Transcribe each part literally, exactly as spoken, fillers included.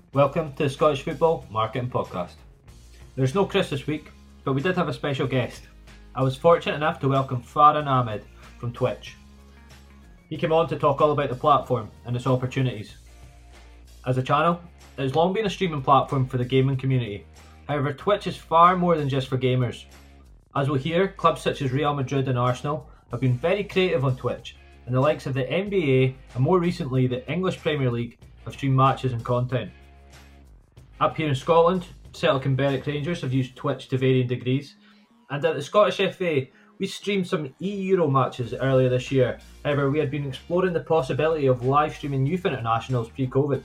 Welcome to the Scottish Football Marketing Podcast. There's no Chris this week, but we did have a special guest. I was fortunate enough to welcome Farhan Ahmed from Twitch. He came on to talk all about the platform and its opportunities. As a channel, it has long been a streaming platform for the gaming community. However, Twitch is far more than just for gamers. As we'll hear, clubs such as Real Madrid and Arsenal have been very creative on Twitch, and the likes of the N B A and more recently the English Premier League have streamed matches and content. Up here in Scotland, Celtic and Berwick Rangers have used Twitch to varying degrees, and at the Scottish F A, we streamed some E-Euro matches earlier this year. However, we had been exploring the possibility of live streaming youth internationals pre-COVID.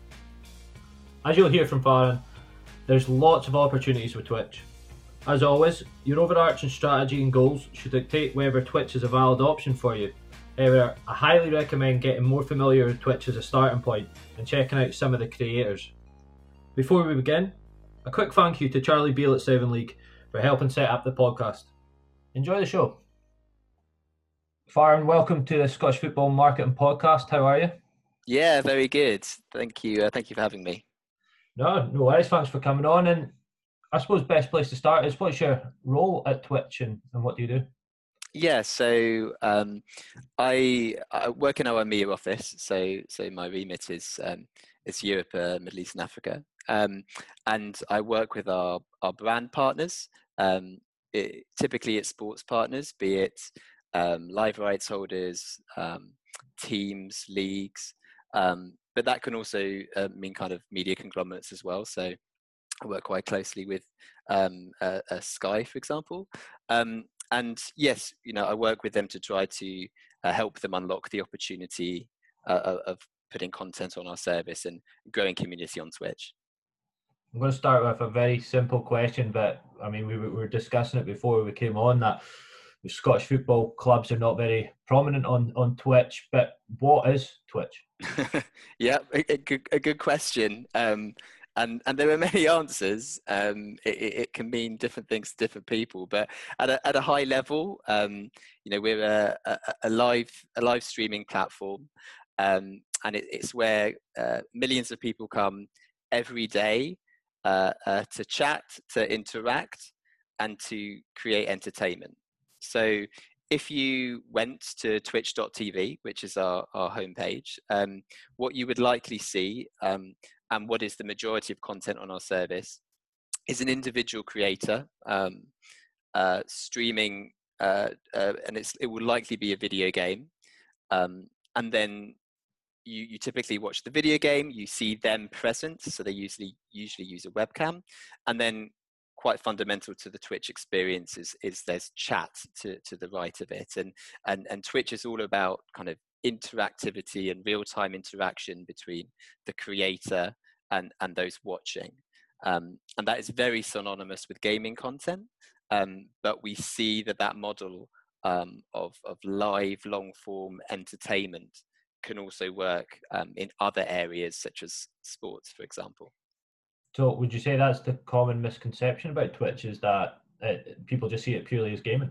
As you'll hear from Farhan, there's lots of opportunities with Twitch. As always, your overarching strategy and goals should dictate whether Twitch is a valid option for you. However, I highly recommend getting more familiar with Twitch as a starting point and checking out some of the creators. Before we begin, a quick thank you to Charlie Beale at Seven League for helping set up the podcast. Enjoy the show. Farhan, welcome to the Scottish Football Marketing Podcast. How are you? Yeah, very good. Thank you. Uh, thank you for having me. No, no worries. Thanks for coming on. And I suppose best place to start is, what's your role at Twitch and, and what do you do? Yeah, so um, I, I work in our E M E A office. So so my remit is um, is Europe, uh, Middle East, and Africa. Um, and I work with our our brand partners. Um, it, typically, it's sports partners, be it um, live rights holders, um, teams, leagues. Um, but that can also uh, mean kind of media conglomerates as well. So I work quite closely with um, uh, uh, Sky, for example. Um, and yes, you know, I work with them to try to uh, help them unlock the opportunity uh, of putting content on our service and growing community on Twitch. I'm going to start with a very simple question, but I mean, we were discussing it before we came on that the Scottish football clubs are not very prominent on, on Twitch, but what is Twitch? yeah, a, a, good, a good question. Um, and, and there are many answers. Um, it, it can mean different things to different people, but at a, at a high level, um, you know, we're a, a, a live a live streaming platform, um, and it, it's where uh, millions of people come every day uh, uh, to chat, to interact, and to create entertainment. So if you went to twitch dot t v, which is our, our homepage, um, what you would likely see, um, and what is the majority of content on our service, is an individual creator um, uh, streaming, uh, uh, and it's, it will likely be a video game. Um, and then you, you typically watch the video game, you see them present, so they usually usually use a webcam, and then quite fundamental to the Twitch experience is, is there's chat to, to the right of it. And, and, and Twitch is all about kind of interactivity and real-time interaction between the creator and, and those watching. Um, and that is very synonymous with gaming content. Um, but we see that that model um, of, of live, long-form entertainment can also work um, in other areas such as sports, for example. So would you say that's the common misconception about Twitch, is that it, people just see it purely as gaming?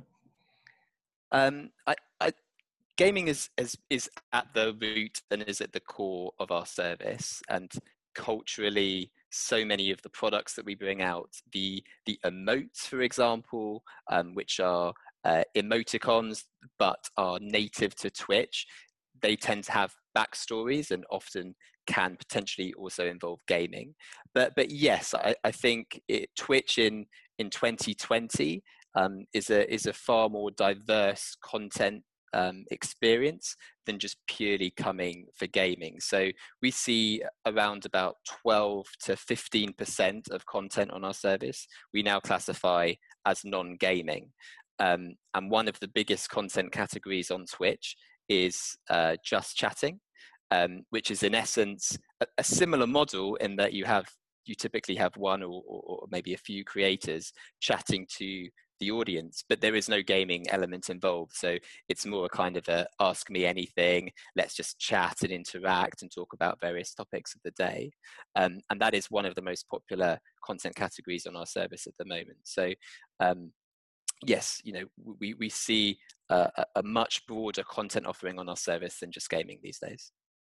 Um, I, I, gaming is, is, is at the root and is at the core of our service. And culturally, so many of the products that we bring out, the, the emotes, for example, um, which are uh, emoticons, but are native to Twitch, they tend to have backstories and often can potentially also involve gaming. But but yes, I, I think it, Twitch in in twenty twenty um, is a is a far more diverse content um, experience than just purely coming for gaming. So we see around about twelve to fifteen percent of content on our service we now classify as non-gaming. Um, and one of the biggest content categories on Twitch is uh, just chatting, um, which is in essence a, a similar model in that you have you typically have one or, or, or maybe a few creators chatting to the audience, but there is no gaming element involved. So it's more a kind of a ask me anything, let's just chat and interact and talk about various topics of the day. Um, and that is one of the most popular content categories on our service at the moment. So um, yes, you know, we, we see uh, a, a much broader content offering on our service than just gaming these days.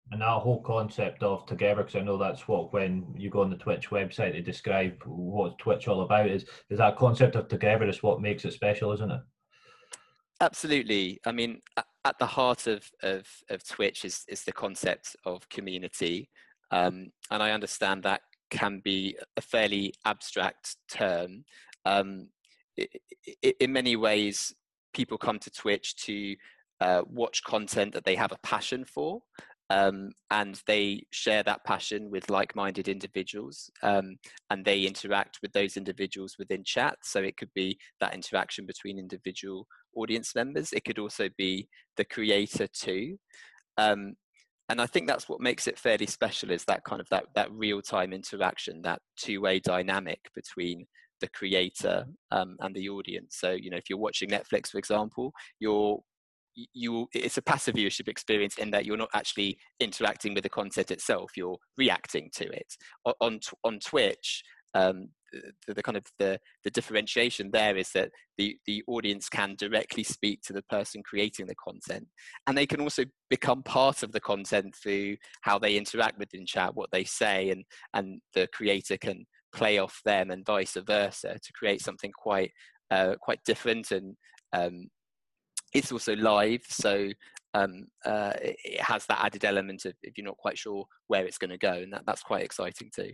And that whole concept of together, because I know that's what, when you go on the Twitch website to describe what Twitch all about, is is that concept of together is what makes it special, isn't it? Absolutely. I mean, at the heart of, of, of Twitch is, is the concept of community. Um, and I understand that can be a fairly abstract term. Um, it, it, in many ways, people come to Twitch to uh, watch content that they have a passion for. Um, and they share that passion with like-minded individuals, um, and they interact with those individuals within chat. So it could be that interaction between individual audience members. It could also be the creator too. Um, and I think that's what makes it fairly special, is that kind of that, that real-time interaction, that two-way dynamic between the creator um, and the audience. So, you know, if you're watching Netflix, for example, you're you it's a passive viewership experience in that you're not actually interacting with the content itself, you're reacting to it. On on Twitch, um, the, the kind of the, the differentiation there is that the, the audience can directly speak to the person creating the content, and they can also become part of the content through how they interact within chat, what they say, and, and the creator can play off them and vice versa to create something quite uh, quite different. And um, it's also live, so um, uh, it has that added element of if you're not quite sure where it's going to go, and that, that's quite exciting too.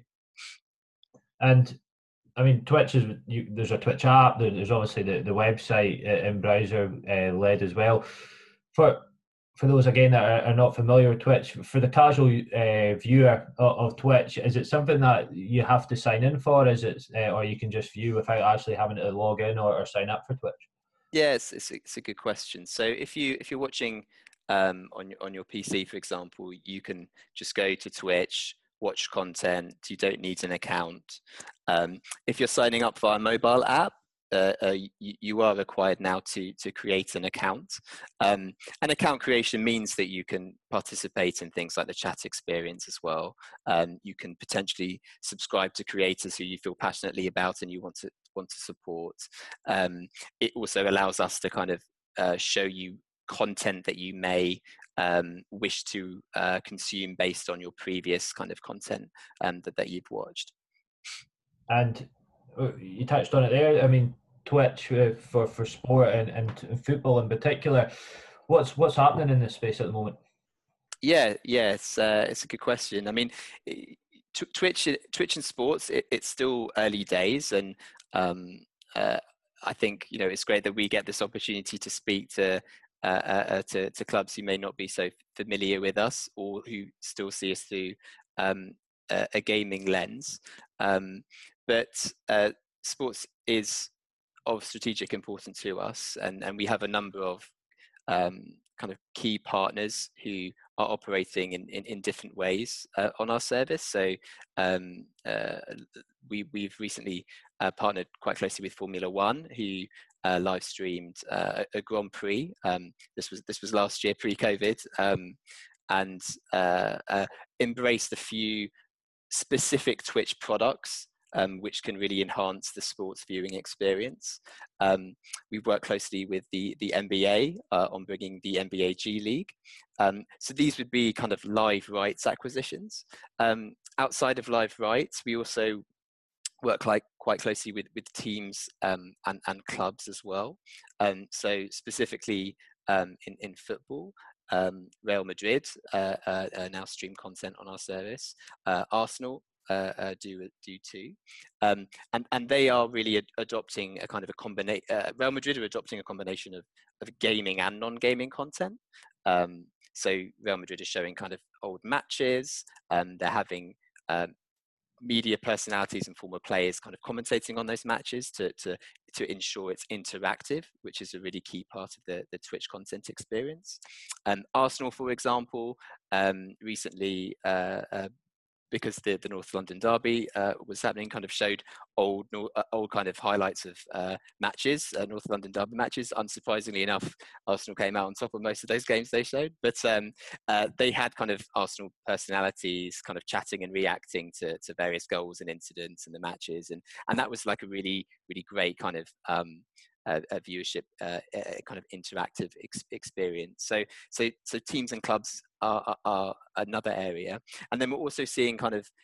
And I mean, Twitch is you, there's a Twitch app. There's obviously the, the website in browser uh, led as well. For for those again that are, are not familiar with Twitch, for the casual uh, viewer of, of Twitch, is it something that you have to sign in for? Is it, uh, or you can just view without actually having to log in or, or sign up for Twitch? Yes, it's, it's, it's a good question. So if you if you're watching um, on your on your P C, for example, you can just go to Twitch, watch content. You don't need an account. Um, if you're signing up via a mobile app, uh, uh, you, you are required now to to create an account. Um, and account creation means that you can participate in things like the chat experience as well. Um, you can potentially subscribe to creators who you feel passionately about and you want to want to support. Um, it also allows us to kind of uh, show you content that you may um, wish to uh, consume based on your previous kind of content um, that, that you've watched. And you touched on it there. I mean, Twitch uh, for for sport and, and football in particular. What's what's happening in this space at the moment? Yeah, yeah, it's uh, it's a good question. I mean, Twitch, Twitch and sports, it, it's still early days, and um, uh, I think you know it's great that we get this opportunity to speak to uh, uh, to, to clubs who may not be so familiar with us or who still see us through um, a, a gaming lens. Um, but uh, sports is of strategic importance to us, and, and we have a number of um, kind of key partners who are operating in, in, in different ways uh, on our service. So um, uh, we, we've recently uh, partnered quite closely with Formula One, who uh, live streamed uh, a Grand Prix. Um, this was this was last year, pre-COVID, um, and uh, uh, embraced a few specific Twitch products Um, which can really enhance the sports viewing experience. Um, we've worked closely with the, the N B A uh, on bringing the N B A G League. Um, so these would be kind of live rights acquisitions. Um, outside of live rights, we also work like quite closely with, with teams um, and, and clubs as well. Um, so specifically um, in, in football, um, Real Madrid uh, uh, uh, now stream content on our service. Uh, Arsenal uh, uh, do do too, um, and and they are really ad- adopting a kind of a combination. Uh, Real Madrid are adopting a combination of of gaming and non-gaming content. Um, so Real Madrid is showing kind of old matches. Um, they're having um, media personalities and former players kind of commentating on those matches to to to ensure it's interactive, which is a really key part of the, the Twitch content experience. Um, Arsenal, for example, um, recently uh, uh, because the, the North London derby uh, was happening, kind of showed old uh, old kind of highlights of uh, matches, uh, North London derby matches. Unsurprisingly enough, Arsenal came out on top of most of those games they showed, but um, uh, they had kind of Arsenal personalities kind of chatting and reacting to, to various goals and incidents in the matches, and and that was like a really really great kind of um, uh, a viewership uh, a kind of interactive ex- experience. So so so teams and clubs are, are, are another area. And then we're also seeing kind of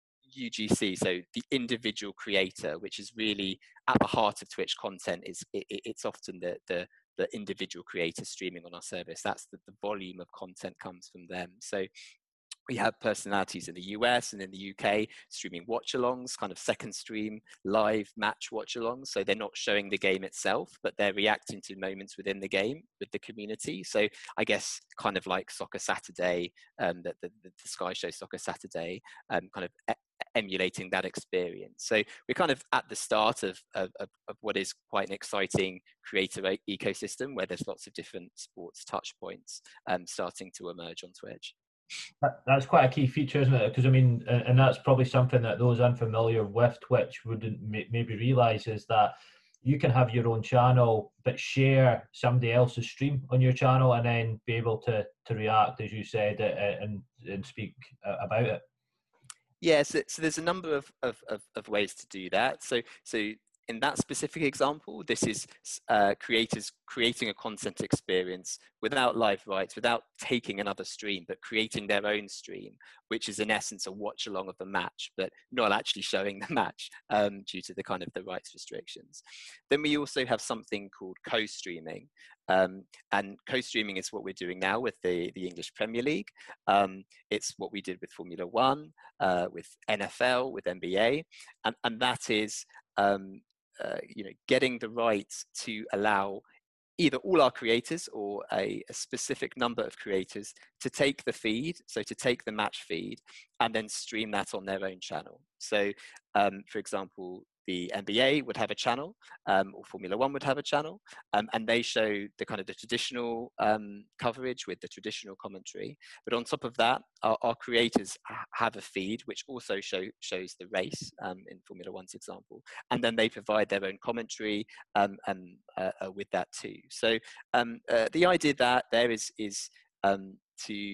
U G C, so the individual creator, which is really at the heart of Twitch content. Is it, it's often the, the the individual creator streaming on our service. That's the, the volume of content comes from them. So we have personalities in the U S and in the U K streaming watch-alongs, kind of second stream live match watch-alongs. So they're not showing the game itself, but they're reacting to moments within the game with the community. So I guess kind of like Soccer Saturday, um, the, the, the Sky Show Soccer Saturday, um, kind of e- emulating that experience. So we're kind of at the start of, of, of what is quite an exciting creator ecosystem where there's lots of different sports touch points um, starting to emerge on Twitch. That, that's quite a key feature, isn't it? Because I mean, and that's probably something that those unfamiliar with Twitch wouldn't maybe realise, is that you can have your own channel but share somebody else's stream on your channel and then be able to to react, as you said, and and speak about it. Yes, yeah, so, so there's a number of, of, of, of ways to do that. So so in that specific example, this is uh, creators creating a content experience without live rights, without taking another stream, but creating their own stream, which is in essence a watch along of the match, but not actually showing the match um, due to the kind of the rights restrictions. Then we also have something called co-streaming. Um, and co-streaming is what we're doing now with the, the English Premier League. Um, it's what we did with Formula One, uh, with N F L, with N B A, and, and that is um, uh, you know, getting the right to allow either all our creators or a, a specific number of creators to take the feed, so to take the match feed and then stream that on their own channel. So um, for example, the N B A would have a channel, um, or Formula One would have a channel, um, and they show the kind of the traditional um, coverage with the traditional commentary. But on top of that, our, our creators have a feed which also show, shows the race um, in Formula One's example, and then they provide their own commentary um, and uh, uh, with that too. So um, uh, the idea that there is is um, to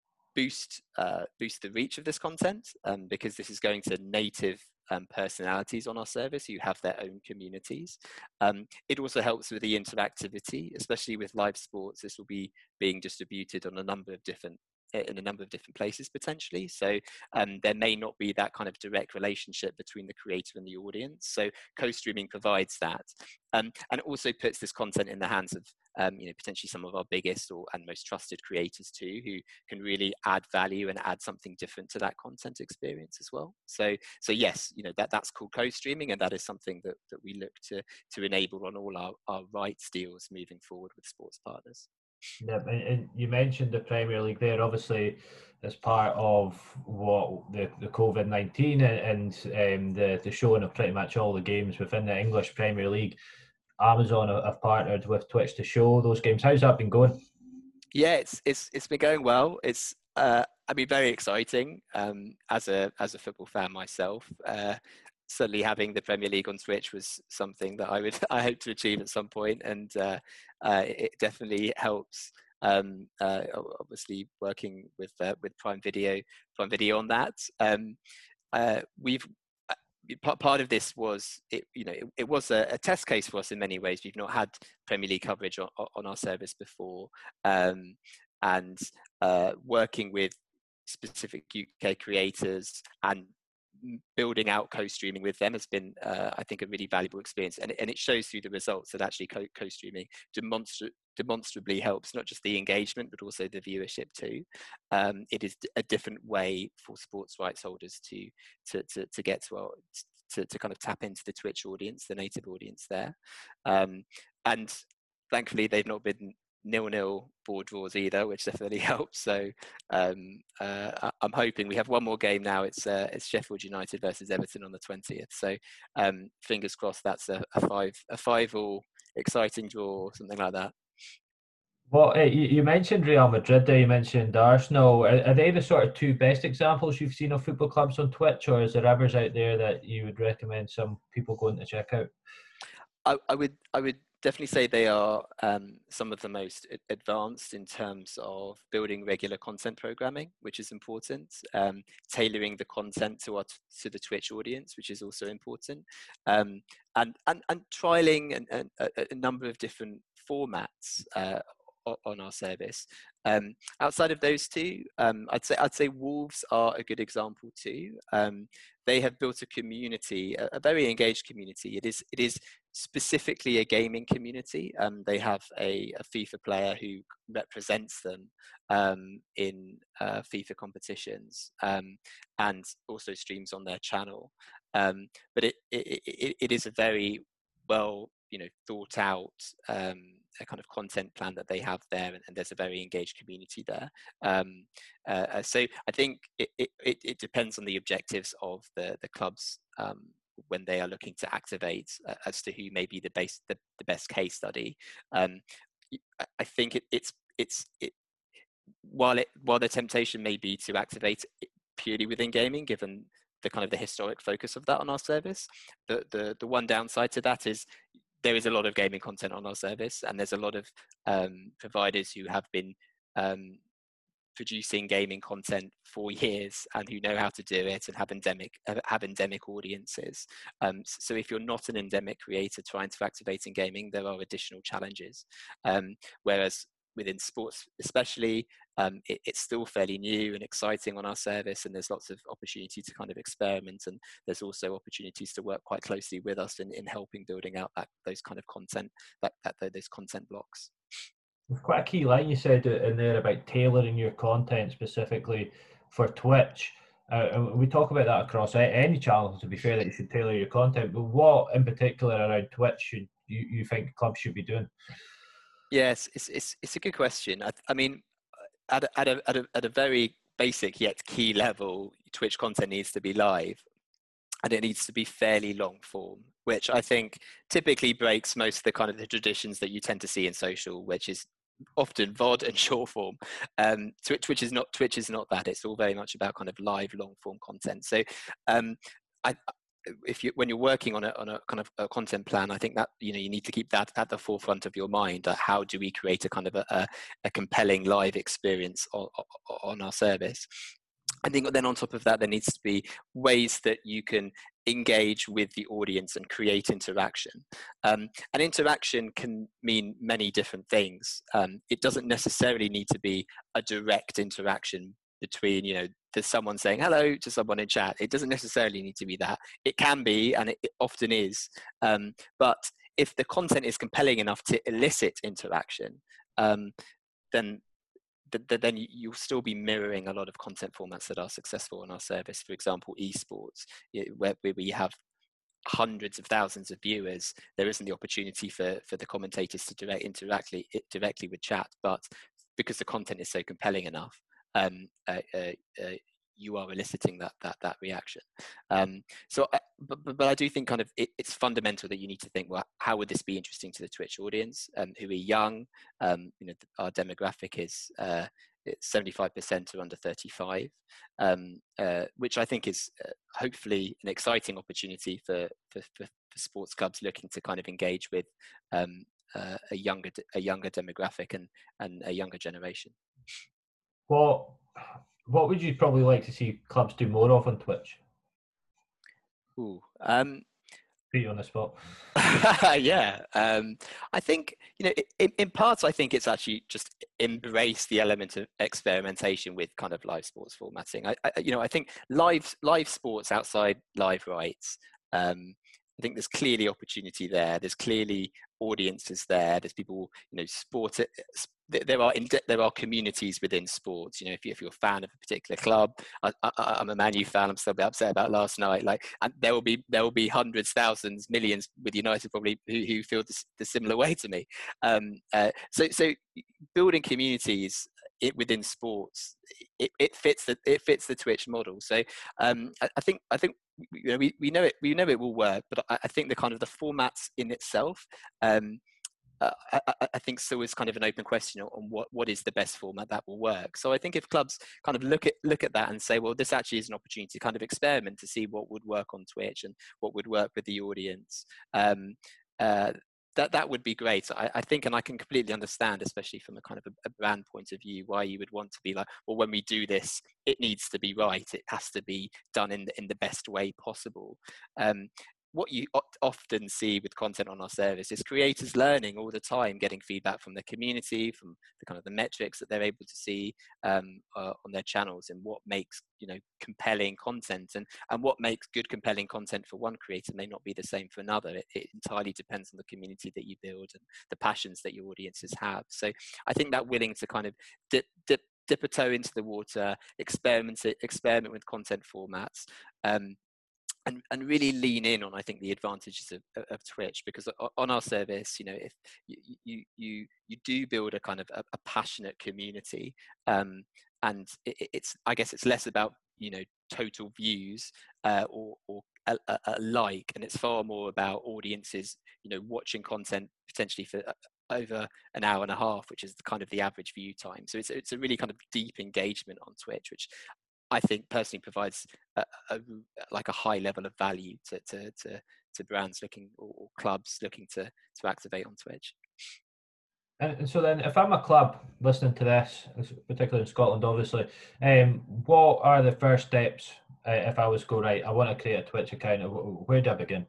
boost uh, boost the reach of this content, um, because this is going to native um, personalities on our service who have their own communities. Um, it also helps with the interactivity, especially with live sports. This will be being distributed on a number of different in a number of different places potentially. So um, there may not be that kind of direct relationship between the creator and the audience. So co-streaming provides that, um, and it also puts this content in the hands of um, you know, potentially some of our biggest or and most trusted creators too, who can really add value and add something different to that content experience as well. So so yes, you know, that that's called co-streaming, and that is something that that we look to to enable on all our, our rights deals moving forward with sports partners. Yeah, and, and you mentioned the Premier League there, obviously, as part of what the, the COVID nineteen and, and um, the, the showing of pretty much all the games within the English Premier League. Amazon have partnered with Twitch to show those games. How's that been going? Yeah, it's it's it's been going well. It's uh, I mean, very exciting um, as a as a football fan myself. Uh, certainly having the Premier League on Twitch was something that I would I hope to achieve at some point, and uh, uh, it definitely helps. Um, uh, obviously, working with uh, with Prime Video, Prime Video on that. Um, uh, we've part of this was it, you know, it, it was a, a test case for us in many ways. We've not had Premier League coverage on, on our service before, um, and uh, working with specific U K creators and building out co-streaming with them has been, uh, I think, a really valuable experience, and, and it shows through the results that actually co- co-streaming demonstra- demonstrably helps not just the engagement but also the viewership too. Um, it is a different way for sports rights holders to to to, to get to our to, to kind of tap into the Twitch audience, the native audience there, um, and thankfully they've not been nil-nil board draws either, which definitely helps. So um, uh, I'm hoping we have one more game now. It's uh, it's Sheffield United versus Everton on the twentieth. So um, fingers crossed that's a, a five a five all exciting draw, something like that. Well, you mentioned Real Madrid there, you mentioned Arsenal. Are, are they the sort of two best examples you've seen of football clubs on Twitch, or is there others out there that you would recommend some people going to check out? I, I would I would definitely say they are um, some of the most advanced in terms of building regular content programming, which is important. Um, tailoring the content to our to the Twitch audience, which is also important, um, and, and and trialing and, and a, a number of different formats uh, on our service. Um, outside of those two, um, I'd say I'd say Wolves are a good example too. Um, they have built a community, a, a very engaged community. It is it is specifically a gaming community. Um, they have a, a FIFA player who represents them um, in uh, FIFA competitions um, and also streams on their channel. Um, but it, it it it is a very well, you know, thought out um, a kind of content plan that they have there, and, and there's a very engaged community there. Um, uh, so I think it, it, it depends on the objectives of the the clubs um, when they are looking to activate uh, as to who may be the base the, the best case study. Um, I think it, it's it's it, while it while the temptation may be to activate it purely within gaming, given the kind of the historic focus of that on our service, the the the one downside to that is there is a lot of gaming content on our service, and there's a lot of um, providers who have been um, producing gaming content for years and who know how to do it and have endemic have endemic audiences. Um, so if you're not an endemic creator trying to activate in gaming, there are additional challenges. Um, whereas within sports especially, um, it, it's still fairly new and exciting on our service, and there's lots of opportunity to kind of experiment, and there's also opportunities to work quite closely with us in, in helping building out that those kind of content, that, that those content blocks. Quite a key line you said in there about tailoring your content specifically for Twitch. Uh, and we talk about that across any channel, to be fair, that you should tailor your content. But what in particular around Twitch should you, you think clubs should be doing? Yes, it's it's it's a good question. I, I mean, at a, at a at a at a very basic yet key level, Twitch content needs to be live, and it needs to be fairly long form, which I think typically breaks most of the kind of the traditions that you tend to see in social, which is often V O D and short form. Um, Twitch, Twitch is not Twitch is not that. It's all very much about kind of live long form content. So, um, I. If you when you're working on a on a kind of a content plan, I think that you know you need to keep that at the forefront of your mind. Uh, how do we create a kind of a, a, a compelling live experience on, on our service? I think then on top of that, there needs to be ways that you can engage with the audience and create interaction. Um, and interaction can mean many different things. Um, it doesn't necessarily need to be a direct interaction between, you know, there's someone saying hello to someone in chat. It doesn't necessarily need to be that. It can be, and it, it often is. Um, but if the content is compelling enough to elicit interaction, um, then then you'll still be mirroring a lot of content formats that are successful on our service. For example, esports, where we have hundreds of thousands of viewers. There isn't the opportunity for, for the commentators to direct, interact directly with chat, but because the content is so compelling enough, um, uh, uh, uh, you are eliciting that that that reaction. Um, so, uh, but, but but I do think kind of it, it's fundamental that you need to think, well, how would this be interesting to the Twitch audience, um, who are young? Um, you know, our demographic is uh, seventy-five percent are under thirty-five, um, uh, which I think is uh, hopefully an exciting opportunity for, for for for sports clubs looking to kind of engage with um, uh, a younger a younger demographic and and a younger generation. Well. What would you probably like to see clubs do more of on Twitch? Ooh, um, put you on the spot. yeah, um, I think you know, in, in parts, I think it's actually just embrace the element of experimentation with kind of live sports formatting. I, I you know, I think live live sports outside live rights. Um, I think there's clearly opportunity there. There's clearly audiences there. There's people, you know, sport. There are there are communities within sports. You know, if, you, if you're a fan of a particular club, I, I, I'm a Man U fan. I'm still a bit upset about last night. Like, and there will be there will be hundreds, thousands, millions with United probably who, who feel the, the similar way to me. Um, uh, so so building communities it within sports, it, it fits the it fits the Twitch model. So um, I, I think I think. You know, we, we know it we know it will work, but I, I think the kind of the formats in itself, um, uh, I, I think still is kind of an open question on what, what is the best format that will work. So I think if clubs kind of look at look at that and say, well, this actually is an opportunity to kind of experiment to see what would work on Twitch and what would work with the audience. Um, uh, That that would be great. I, I think, and I can completely understand, especially from a kind of a, a brand point of view, why you would want to be like, well, when we do this, it needs to be right. It has to be done in the, in the best way possible. Um, what you often see with content on our service is creators learning all the time, getting feedback from the community, from the kind of the metrics that they're able to see um, uh, on their channels, and what makes, you know, compelling content, and and what makes good compelling content for one creator may not be the same for another. It, it entirely depends on the community that you build and the passions that your audiences have. So I think that willing to kind of dip dip dip a toe into the water, experiment experiment with content formats, um, and and really lean in on, I think, the advantages of, of Twitch, because on our service, you know, if you you you, you do build a kind of a, a passionate community, um, and it, it's, I guess it's less about, you know, total views uh, or or a, a, a like, and it's far more about audiences, you know, watching content potentially for over an hour and a half, which is the kind of the average view time. So it's it's a really kind of deep engagement on Twitch, which I think personally provides a, a, like a high level of value to to to, to brands looking, or clubs looking to to activate on Twitch. And so then, if I'm a club listening to this, particularly in Scotland, obviously, um, what are the first steps uh, if I was to go, right, I want to create a Twitch account? Where do I begin?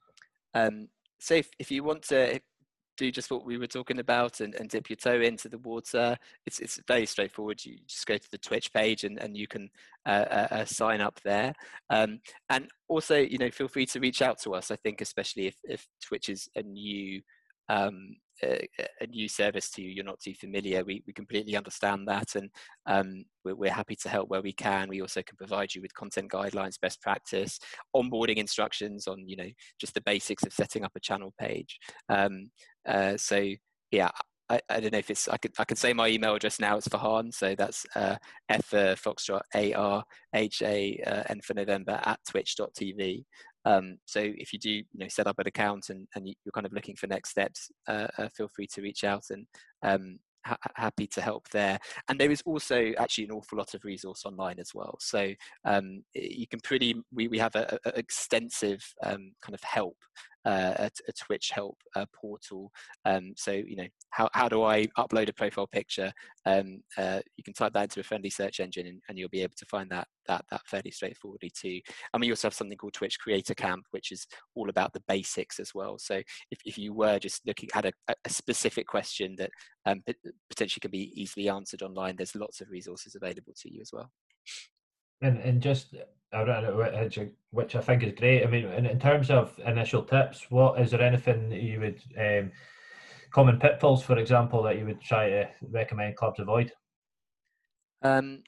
Um, so if, if you want to do just what we were talking about and, and dip your toe into the water, it's it's very straightforward. You just go to the Twitch page and, and you can uh, uh, sign up there. Um, and also, you know, feel free to reach out to us. I think especially if, if Twitch is a new um, a, a new service to you, you're not too familiar, we, we completely understand that, and um, we're, we're happy to help where we can. We also can provide you with content guidelines, best practice, onboarding instructions on, you know, just the basics of setting up a channel page. Um, uh, so yeah, I, I don't know if it's, I could I can say my email address now. It's Farhan, so that's uh, F for Foxtrot, A R H A uh, N for November at twitch dot t v. Um, so if you do, you know, set up an account and, and you're kind of looking for next steps, uh, uh, feel free to reach out, and um, ha happy to help there. And there is also actually an awful lot of resource online as well. So um, you can pretty, we, we have a, a extensive um, kind of help, uh, a, a Twitch help uh, portal. Um, so, you know, how, how do I upload a profile picture? Um, uh, you can type that into a friendly search engine, and, and you'll be able to find that, that, that fairly straightforwardly too. And we also have something called Twitch Creator Camp, which is all about the basics as well. So if, if you were just looking at a, a specific question that um, potentially can be easily answered online, there's lots of resources available to you as well. And and just which I think is great. I mean, in, in terms of initial tips, what is there anything that you would um, common pitfalls, for example, that you would try to recommend clubs avoid? Um,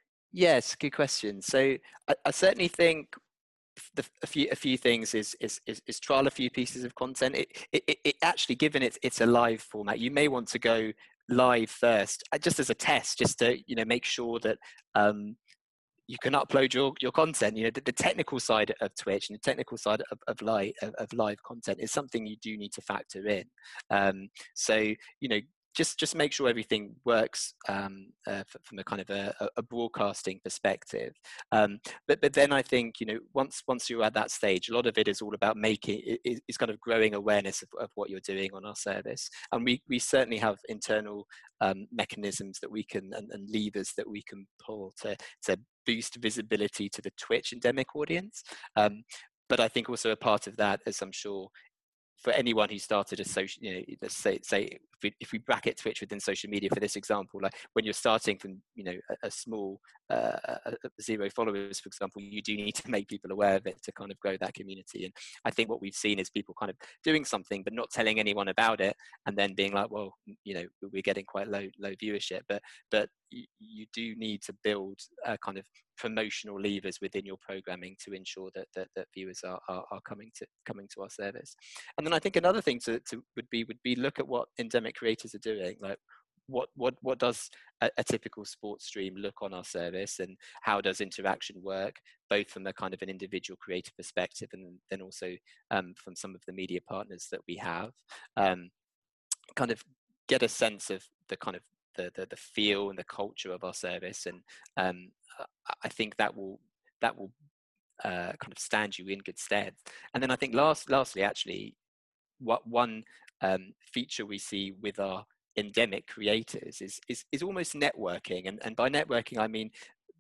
yes, good question. So I, I certainly think the, a few a few things is, is is is trial a few pieces of content. It it, it actually, given it it's a live format, you may want to go live first, just as a test, just to, you know, make sure that um, you can upload your, your content. You know, the, the technical side of Twitch and the technical side of, of live of, of live content is something you do need to factor in. Um, so, you know, just just make sure everything works um, uh, from a kind of a, a broadcasting perspective. Um, but but then I think, you know, once once you're at that stage, a lot of it is all about making it is kind of growing awareness of, of what you're doing on our service. And we we certainly have internal um, mechanisms that we can and, and levers that we can pull to to boost visibility to the Twitch endemic audience. Um, but I think also a part of that, as I'm sure for anyone who started a social, you know, let's say, say if we, if we bracket Twitch within social media for this example, like when you're starting from, you know, a, a small uh, a, a zero followers, for example, you do need to make people aware of it to kind of grow that community. And I think what we've seen is people kind of doing something but not telling anyone about it, and then being like, well, you know, we're getting quite low low viewership. But but you, you do need to build a kind of promotional levers within your programming to ensure that that, that viewers are, are are coming to coming to our service. And then I think another thing to, to would be would be look at what endemic creators are doing. Like what what what does a, a typical sports stream look on our service, and how does interaction work, both from a kind of an individual creator perspective, and then also um, from some of the media partners that we have. Um, kind of get a sense of the kind of the, the the feel and the culture of our service, and um, I think that will that will uh, kind of stand you in good stead. And then I think last lastly, actually, what one um, feature we see with our endemic creators is is, is almost networking, and, and by networking I mean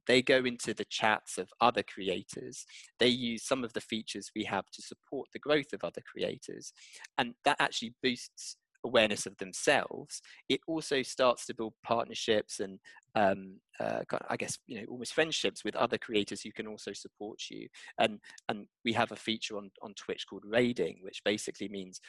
they go into the chats of other creators. They use some of the features we have to support the growth of other creators. And that actually boosts awareness of themselves. It also starts to build partnerships and um, uh, I guess, you know, almost friendships with other creators who can also support you. And and we have a feature on, on Twitch called raiding, which basically means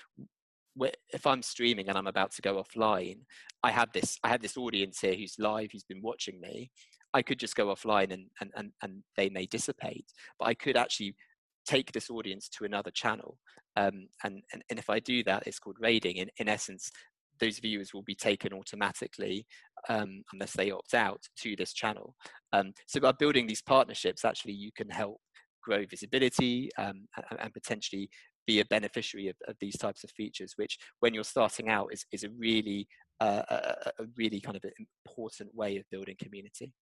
if I'm streaming and I'm about to go offline, I have this I have this audience here who's live, who's been watching me. I could just go offline and and and, and they may dissipate, but I could actually take this audience to another channel. Um, and, and and if I do that, it's called raiding. In in essence, those viewers will be taken automatically, um, unless they opt out, to this channel. Um, so by building these partnerships, actually you can help grow visibility um, and, and potentially be a beneficiary of, of these types of features, which when you're starting out is, is a really uh, a, a really kind of important way of building community.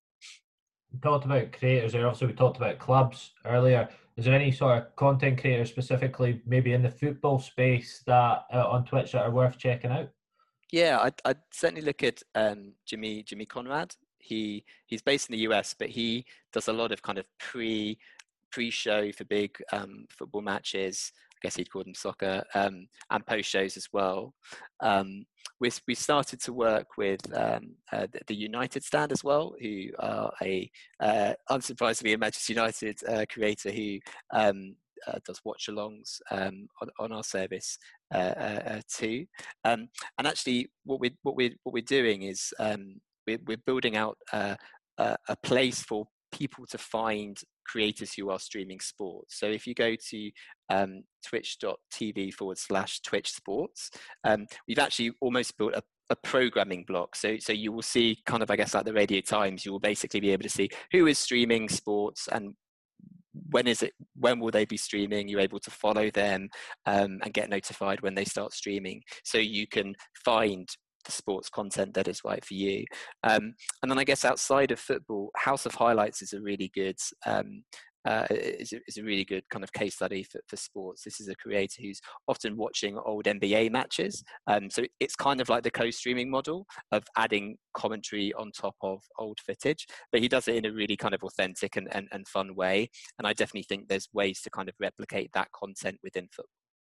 We talked about creators there. Also, we talked about clubs earlier. Is there any sort of content creators specifically, maybe in the football space, that uh, on Twitch that are worth checking out? Yeah, I'd, I'd certainly look at um, Jimmy Jimmy Conrad. He he's based in the U S, but he does a lot of kind of pre pre-show for big um, football matches. I guess he'd call them soccer, um, and post shows as well. Um, we we started to work with um, uh, the, the United Stand as well, who are a uh, unsurprisingly a Manchester United uh, creator who um, uh, does watch-alongs um, on, on our service uh, uh, uh, too. Um, and actually, what we what we what we're doing is um, we're we're building out uh, a, a place for people to find creators who are streaming sports. So if you go to um, twitch.tv forward slash Twitch Sports, um, we've actually almost built a, a programming block. So, so you will see kind of, I guess, like the Radio Times, you will basically be able to see who is streaming sports and when is it, when will they be streaming. You're able to follow them um, and get notified when they start streaming. So you can find the sports content that is right for you. Um, and then I guess outside of football, House of Highlights is a really good um, uh, is, a, is a really good kind of case study for, for sports. This is a creator who's often watching old N B A matches. Um, so it's kind of like the co-streaming model of adding commentary on top of old footage, but he does it in a really kind of authentic and, and, and fun way. And I definitely think there's ways to kind of replicate that content within football.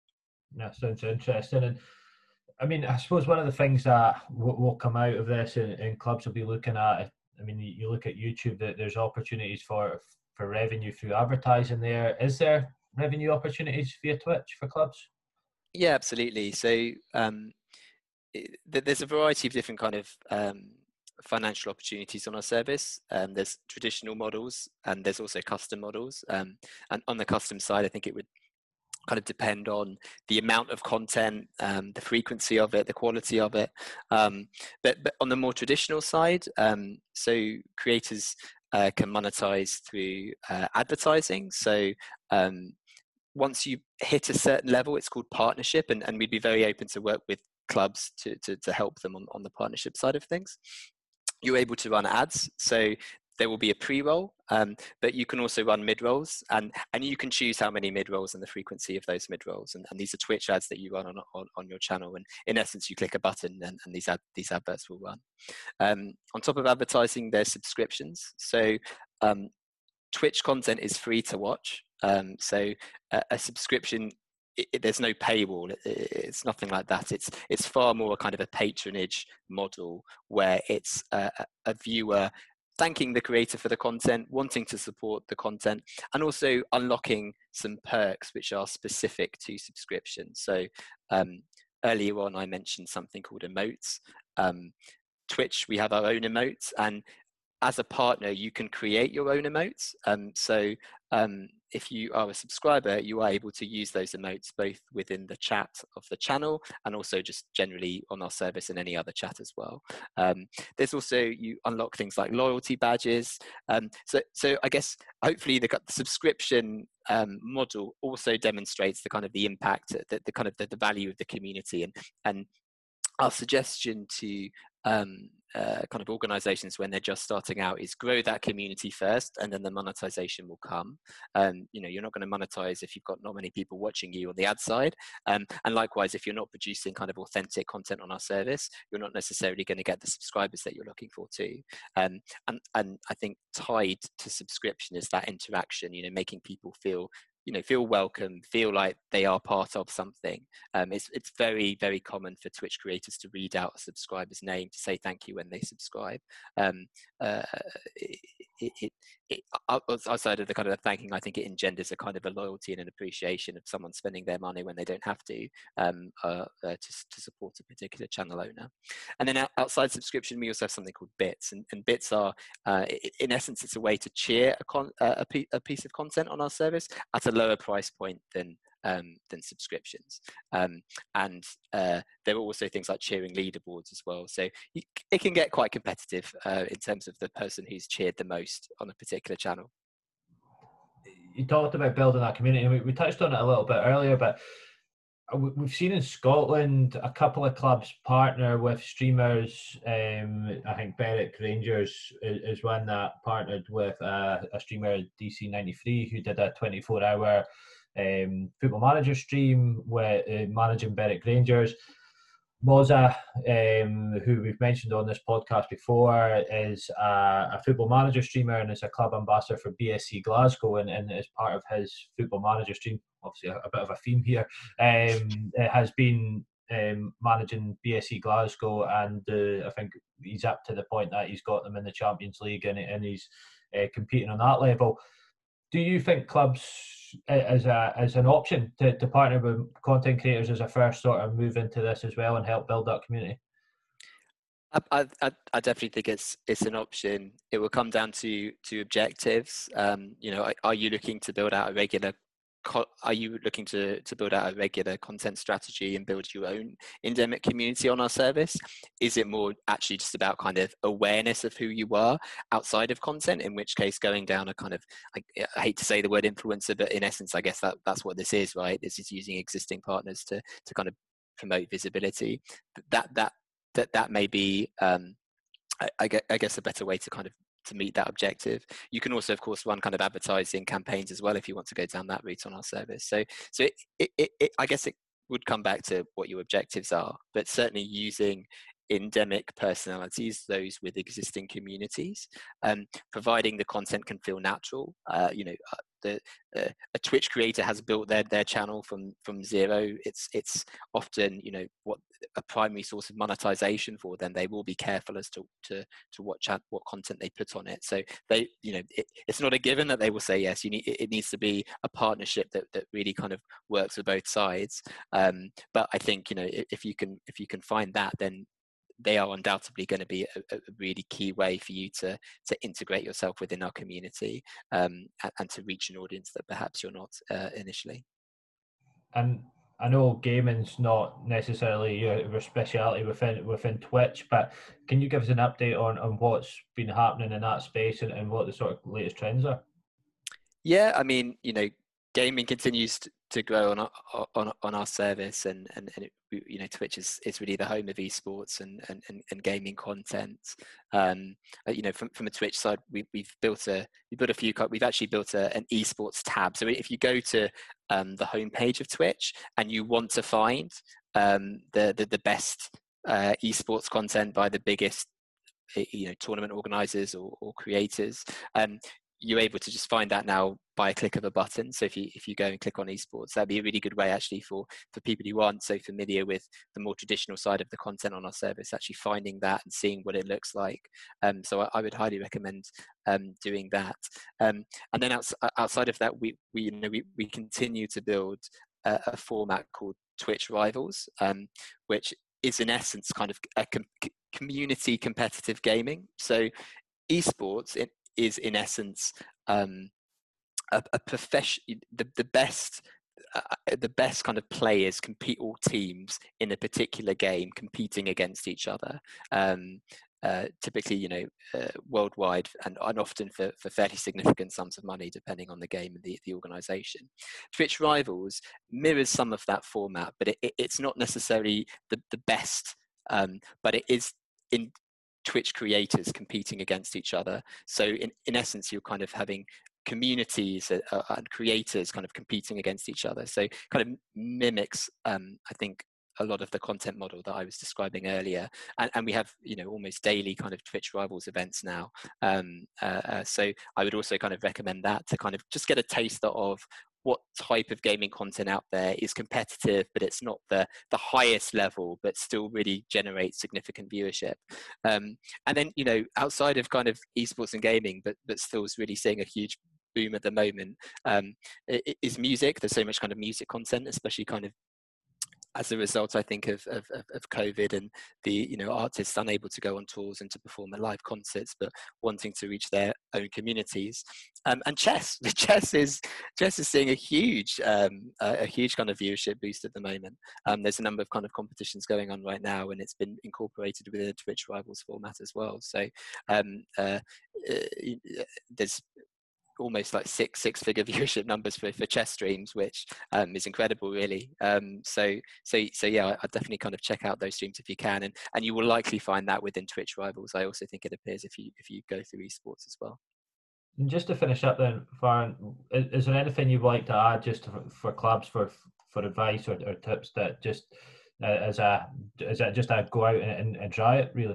That sounds interesting. And I mean, I suppose one of the things that will, will come out of this, and, and clubs will be looking at, I mean, you, you look at YouTube, that there's opportunities for for revenue through advertising there. Is there revenue opportunities via Twitch for clubs? Yeah, absolutely. So um, it, there's a variety of different kind of um, financial opportunities on our service. Um, there's traditional models and there's also custom models. Um, and on the custom side, I think it would kind of depend on the amount of content, um, the frequency of it, the quality of it. Um, but, but on the more traditional side, um, so creators uh, can monetize through uh, advertising. So um, once you hit a certain level, it's called partnership, and, and we'd be very open to work with clubs to, to, to help them on, on the partnership side of things. You're able to run ads. So there will be a pre-roll, um, but you can also run mid-rolls, and, and you can choose how many mid-rolls and the frequency of those mid-rolls. And, and these are Twitch ads that you run on, on, on your channel. And in essence, you click a button and, and these, ad, these adverts will run. Um, on top of advertising, there's subscriptions. So um, Twitch content is free to watch. Um, so a, a subscription, it, it, there's no paywall. It, it, it's nothing like that. It's it's far more a kind of a patronage model where it's a, a viewer thanking the creator for the content, wanting to support the content, and also unlocking some perks which are specific to subscriptions. So um, earlier on, I mentioned something called emotes. Um, Twitch, we have our own emotes, and as a partner, you can create your own emotes. Um, so um, if you are a subscriber, you are able to use those emotes both within the chat of the channel and also just generally on our service and any other chat as well. Um, there's also, you unlock things like loyalty badges. Um, so, so I guess hopefully the, the subscription um, model also demonstrates the kind of the impact, the, the kind of the, the value of the community, and, and our suggestion to um, uh, kind of organizations when they're just starting out is grow that community first, and then the monetization will come. Um, you know, you're not going to monetize if you've got not many people watching you on the ad side. Um, and likewise, if you're not producing kind of authentic content on our service, you're not necessarily going to get the subscribers that you're looking for too. Um, and, and I think tied to subscription is that interaction, you know, making people feel you know, feel welcome, feel like they are part of something. Um, it's it's very, very common for Twitch creators to read out a subscriber's name to say thank you when they subscribe. Um, uh, it, it, it, outside of the kind of thanking, I think it engenders a kind of a loyalty and an appreciation of someone spending their money when they don't have to, um, uh, uh, to, to support a particular channel owner. And then outside subscription, we also have something called bits, and, and bits are, uh, in essence, it's a way to cheer a, con- uh, a, a piece of content on our service at a lower price point than um, than subscriptions. Um, and uh, there are also things like cheering leaderboards as well. So you, it can get quite competitive uh, in terms of the person who's cheered the most on a particular channel. You talked about building that community, and we, we touched on it a little bit earlier, but we've seen in Scotland a couple of clubs partner with streamers. Um, I think Berwick Rangers is, is one that partnered with a, a streamer, D C ninety-three, who did a twenty-four hour um, Football Manager stream with uh, managing Berwick Rangers. Moza, um, who we've mentioned on this podcast before, is a, a Football Manager streamer and is a club ambassador for B S C Glasgow, and, and as part of his Football Manager stream, obviously a, a bit of a theme here, um, it has been um, managing B S C Glasgow, and uh, I think he's up to the point that he's got them in the Champions League, and, and he's uh, competing on that level. Do you think clubs, as a as an option to, to partner with content creators as a first sort of move into this as well and help build that community? I, I, I definitely think it's it's an option. It will come down to to objectives. Um, you know, are, are you looking to build out a regular? Are you looking to to build out a regular content strategy and build your own endemic community on our service? Is it more actually just about kind of awareness of who you are outside of content? In which case, going down a kind of, I, I hate to say the word influencer, but in essence, I guess that that's what this is, right? This is using existing partners to to kind of promote visibility. That that that that may be, um, I, I, guess, I guess, a better way to kind of to meet that objective. You can also, of course, run kind of advertising campaigns as well if you want to go down that route on our service. So, so it, it, it, it, I guess it would come back to what your objectives are, but certainly using endemic personalities, those with existing communities, um, providing the content can feel natural. Uh, you know, uh, the uh, a Twitch creator has built their their channel from from zero. It's it's often, you know, what a primary source of monetization for them. They will be careful as to to to what chat what content they put on it. So they, you know, it, it's not a given that they will say yes. You need it, it needs to be a partnership that that really kind of works for both sides. Um, but I think, you know, if, if you can if you can find that, then they are undoubtedly going to be a, a really key way for you to to integrate yourself within our community, um, and, and to reach an audience that perhaps you're not uh, initially. And I know gaming's not necessarily your speciality within within Twitch, but can you give us an update on, on what's been happening in that space and, and what the sort of latest trends are? Yeah, I mean, you know, gaming continues to, to grow on our, on on our service, and and, and it, you know, Twitch is, is really the home of esports and and, and gaming content. Um, you know, from from a Twitch side, we we've built a we built a few we've actually built a, an esports tab. So if you go to um, the homepage of Twitch and you want to find um, the, the the best uh, esports content by the biggest, you know, tournament organizers or, or creators, um, you're able to just find that now by a click of a button. So if you if you go and click on esports, that'd be a really good way actually for for people who aren't so familiar with the more traditional side of the content on our service, actually finding that and seeing what it looks like. Um, so I, I would highly recommend um, doing that. Um, and then outs- outside of that, we we you know we, we continue to build a, a format called Twitch Rivals, um, which is in essence kind of a com- community competitive gaming. So esports in, is in essence um, a, a profession. The, the best, uh, the best kind of players compete, all teams in a particular game competing against each other. Um, uh, typically, you know, uh, worldwide, and, and often for, for fairly significant sums of money, depending on the game and the, the organization. Twitch Rivals mirrors some of that format, but it, it, it's not necessarily the, the best, um, but it is in Twitch creators competing against each other. So in, in essence, you're kind of having communities uh, and creators kind of competing against each other. So kind of mimics, um, I think, a lot of the content model that I was describing earlier. And, and we have, you know, almost daily kind of Twitch Rivals events now. Um, uh, uh, so I would also kind of recommend that to kind of just get a taste of what type of gaming content out there is competitive, but it's not the the highest level, but still really generates significant viewership. Um, and then, you know, outside of kind of esports and gaming, but but still is really seeing a huge boom at the moment, um, is music. There's so much kind of music content, especially kind of as a result, I think, of, of, of COVID and the, you know, artists unable to go on tours and to perform at live concerts, but wanting to reach their own communities. Um, and chess, the chess is chess is seeing a huge, um, a, a huge kind of viewership boost at the moment. Um, there's a number of kind of competitions going on right now, and it's been incorporated within the Twitch Rivals format as well. So um, uh, uh, there's almost like six six figure viewership numbers for, for chess streams, which um, is incredible, really. Um, so so so yeah, I, I definitely kind of check out those streams if you can, and and you will likely find that within Twitch Rivals. I also think it appears if you if you go through esports as well. And just to finish up then, Farron, is, is there anything you'd like to add just to, for clubs for for advice or, or tips that just uh, as a is that just a go out and, and, and try it really?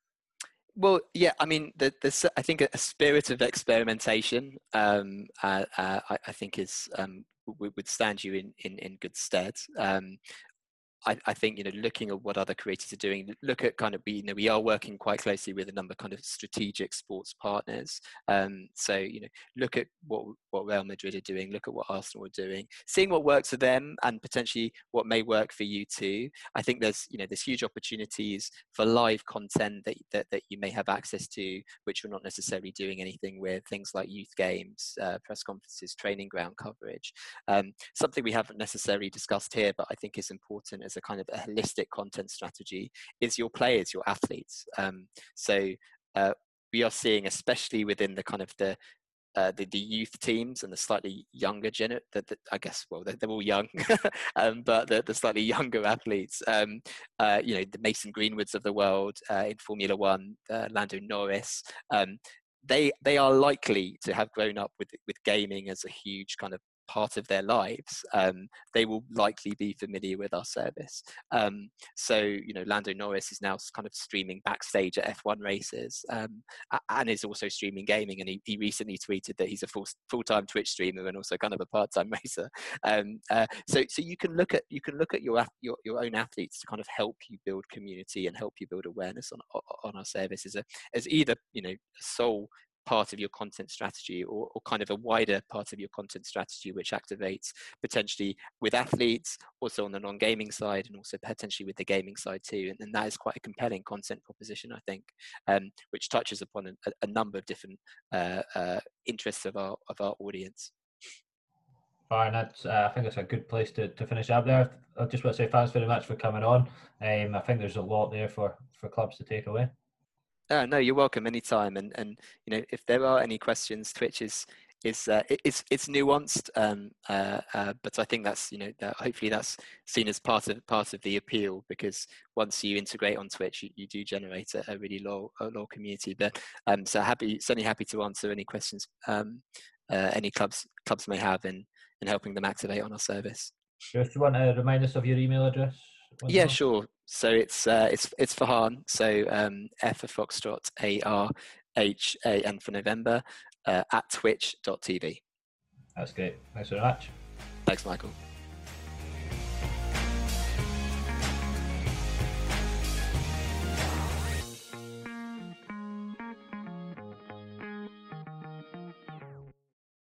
Well, yeah, I mean, the, the, I think a spirit of experimentation, um, uh, uh, I, I think, is um, would, would stand you in, in, in good stead. Um, I, I think, you know, looking at what other creators are doing, look at kind of, we, you know, we are working quite closely with a number of kind of strategic sports partners. Um, so, you know, look at what, what Real Madrid are doing, look at what Arsenal are doing, seeing what works for them and potentially what may work for you too. I think there's, you know, there's huge opportunities for live content that, that, that you may have access to, which you're not necessarily doing anything with, things like youth games, uh, press conferences, training ground coverage. Um, something we haven't necessarily discussed here, but I think is important as a kind of a holistic content strategy is your players, your athletes. Um, so uh, we are seeing, especially within the kind of the uh, the, the youth teams and the slightly younger gener, the, the, I guess, well, they're, they're all young, um, but the, the slightly younger athletes, um, uh, you know, the Mason Greenwoods of the world uh, in Formula One, uh, Lando Norris, um, they they are likely to have grown up with with gaming as a huge kind of part of their lives. Um, they will likely be familiar with our service. Um, so, you know, Lando Norris is now kind of streaming backstage at F one races, um, and is also streaming gaming. And he, he recently tweeted that he's a full full-time Twitch streamer and also kind of a part-time racer. Um, uh, so, so you can look at you can look at your your your own athletes to kind of help you build community and help you build awareness on on our service as a as either, you know, a sole part of your content strategy or, or kind of a wider part of your content strategy, which activates potentially with athletes, also on the non-gaming side, and also potentially with the gaming side too. And, and that is quite a compelling content proposition, I think, um, which touches upon a, a number of different uh, uh, interests of our of our audience. Fine, that's, uh, I think that's a good place to, to finish up there. I just want to say thanks very much for coming on. Um, I think there's a lot there for, for clubs to take away. Uh, no, you're welcome anytime. And and you know, if there are any questions, Twitch is is uh, it, it's it's nuanced, um, uh, uh, but I think that's, you know, that hopefully that's seen as part of part of the appeal, because once you integrate on Twitch, you, you do generate a, a really loyal a loyal community. But um, so happy, certainly happy to answer any questions um, uh, any clubs clubs may have in in helping them activate on our service. Just want to remind us of your email address? Yeah, more? Sure. So it's uh, it's it's Farhan. So um, F for Foxtrot, A R H A N for November, uh, at twitch dot t v. That's great. Thanks very much. Thanks, Michael.